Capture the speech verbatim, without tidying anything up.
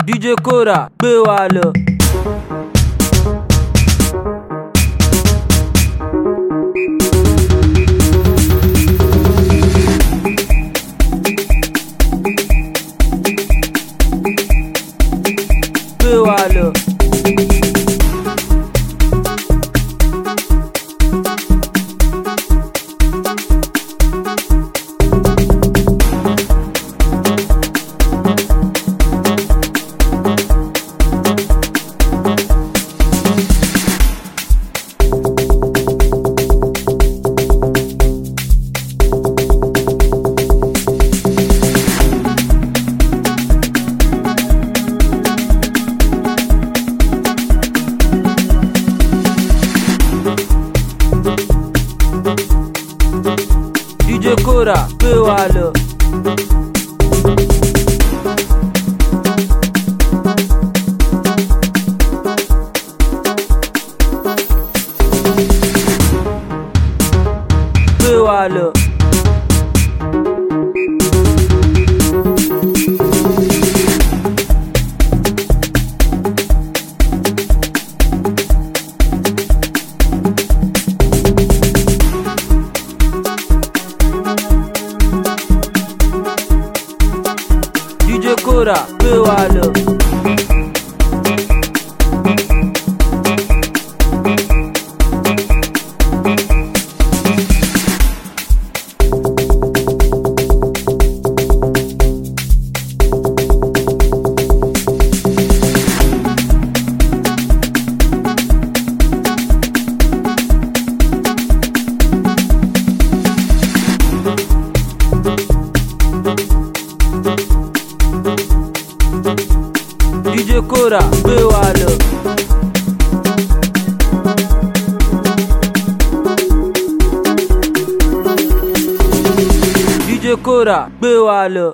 D J Kora gbé wa lọ. Gbé wa lọ. D J Kora gbé wa lọ. Gbé wa lọ. D J Kora gbé wa lọ. D J Kora gbé wa lọ. D J Kora gbé wa lọ.